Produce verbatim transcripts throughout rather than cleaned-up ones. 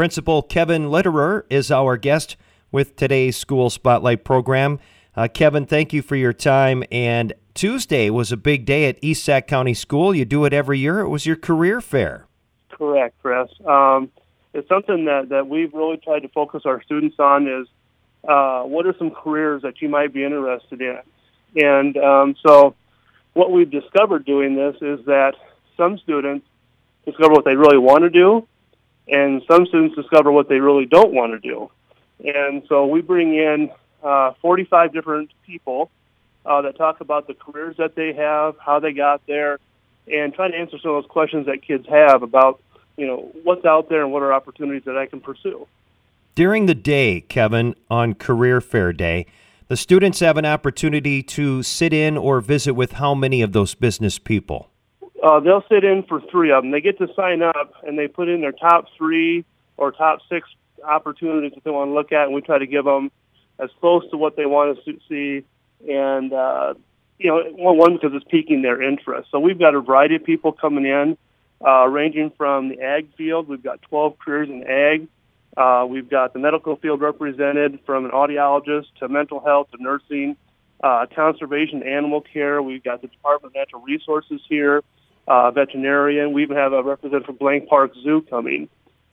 Principal Kevin Litterer is our guest with today's School Spotlight program. Uh, Kevin, thank you for your time. And Tuesday was a big day at East Sac County School. You do it every year. It was your career fair. Correct, Chris. Um, it's something that, that we've really tried to focus our students on is uh, what are some careers that you might be interested in. And um, so what we've discovered doing this is that some students discover what they really want to do, and some students discover what they really don't want to do. And so we bring in uh, forty-five different people uh, that talk about the careers that they have, how they got there, and try to answer some of those questions that kids have about, you know, what's out there and what are opportunities that I can pursue. During the day, Kevin, on Career Fair Day, the students have an opportunity to sit in or visit with how many of those business people? Uh, they'll sit in for three of them. They get to sign up, and they put in their top three or top six opportunities that they want to look at, and we try to give them as close to what they want to see. And, uh, you know, well, one, because it's piquing their interest. So we've got a variety of people coming in, uh, ranging from the ag field. We've got twelve careers in ag. Uh, we've got the medical field represented, from an audiologist to mental health to nursing, uh, conservation, animal care. We've got the Department of Natural Resources here. Uh, veterinarian. We even have a representative from Blank Park Zoo coming.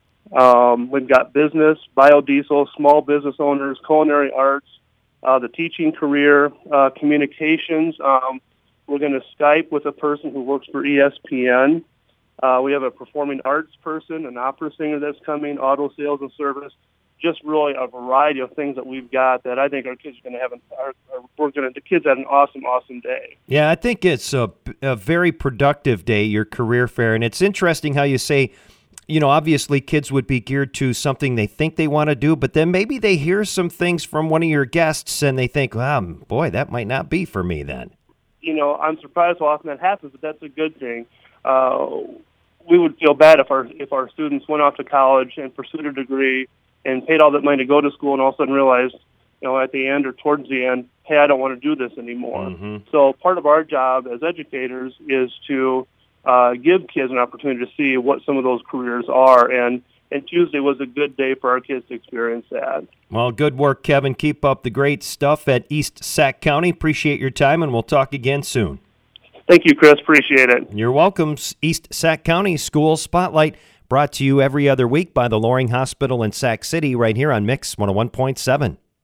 Um, we've got business, biodiesel, small business owners, culinary arts, uh, the teaching career, uh, communications. Um, we're going to Skype with a person who works for E S P N. Uh, we have a performing arts person, an opera singer that's coming, auto sales and service. Just really a variety of things that we've got that I think our kids are going to have. An, are, are, we're going to the kids had an awesome, awesome day. Yeah, I think it's a, a very productive day, your career fair, and it's interesting how you say, you know, obviously kids would be geared to something they think they want to do, but then maybe they hear some things from one of your guests and they think, wow, boy, that might not be for me then. You know, I'm surprised how often that happens, but that's a good thing. Uh, we would feel bad if our if our students went off to college and pursued a degree and paid all that money to go to school and all of a sudden realized, you know, at the end or towards the end, hey, I don't want to do this anymore. Mm-hmm. So part of our job as educators is to uh, give kids an opportunity to see what some of those careers are. And, and Tuesday was a good day for our kids to experience that. Well, good work, Kevin. Keep up the great stuff at East Sac County. Appreciate your time, and we'll talk again soon. Thank you, Chris. Appreciate it. You're welcome. East Sac County School Spotlight, brought to you every other week by the Loring Hospital in Sac City, right here on Mix one oh one point seven.